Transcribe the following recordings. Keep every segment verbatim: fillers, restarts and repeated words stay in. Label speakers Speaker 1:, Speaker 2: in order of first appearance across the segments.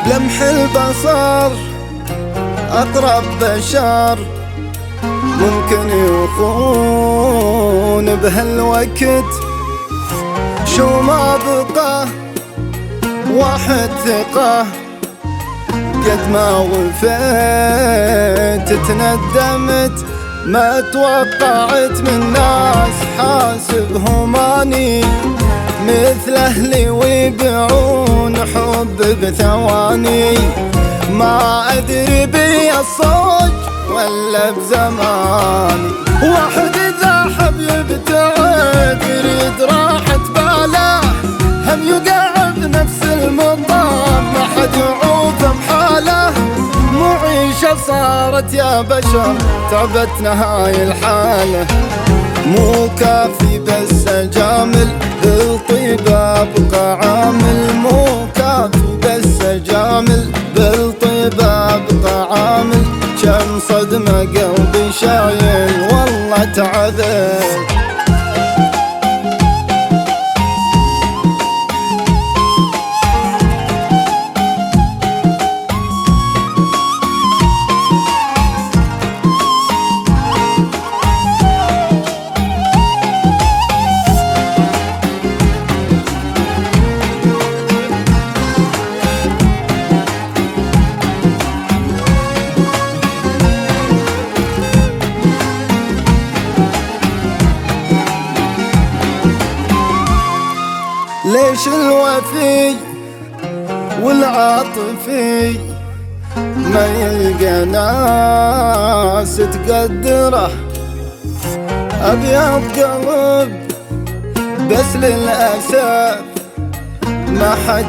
Speaker 1: لمح البصر أقرب بشر ممكن يخون بهالوقت، شو ما بقى واحد ثقة قد ما وفيت تندمت. ما توقعت من ناس حاسبهم اني مثل اهلي ويبيعون حب بثواني. ما ادري بي الصوج ولا بزماني، واحد اذا حب يبتعد يريد راحة باله، هم يقع بنفس المنظام ما حد يعوف بحاله. معيشة صارت يا بشر تعبتنا هاي الحالة، مو كافي بس اجامل بالطيبة ابقى عامل. مو كافي بس اجامل بالطيبة ابقى عامل. كم صدمة قلبي شايل والله تعذب. ليش الوفي والعاطفي ما يلقى ناس تقدره؟ أبيض قلب بس للأسف ما حد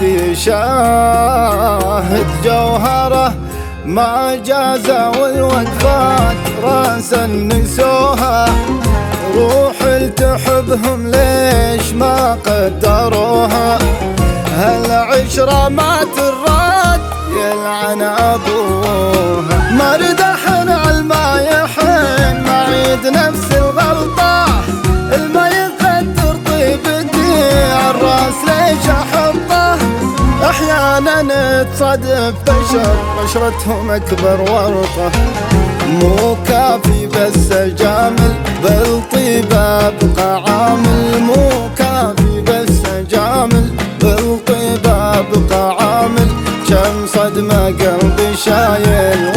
Speaker 1: يشاهد جوهره. ما جازوا الوقفات راسا نسوها، روح التحبهم ليش ما قدروها؟ هالعشرة ما تراد يلعن ابوها. ما ردحن عالما يحن ما عيد نفس الغلطة، الما يقدر طيبتي عالراس ليش احطه؟ احيانا تصادف بشر عشرتهم اكبر ورطة، مو كافي بس اجامل بالطيبة ابقى عامل. مو كافي بس اجامل بالطيبة ابقى عامل. كم صدمة قلبي شايل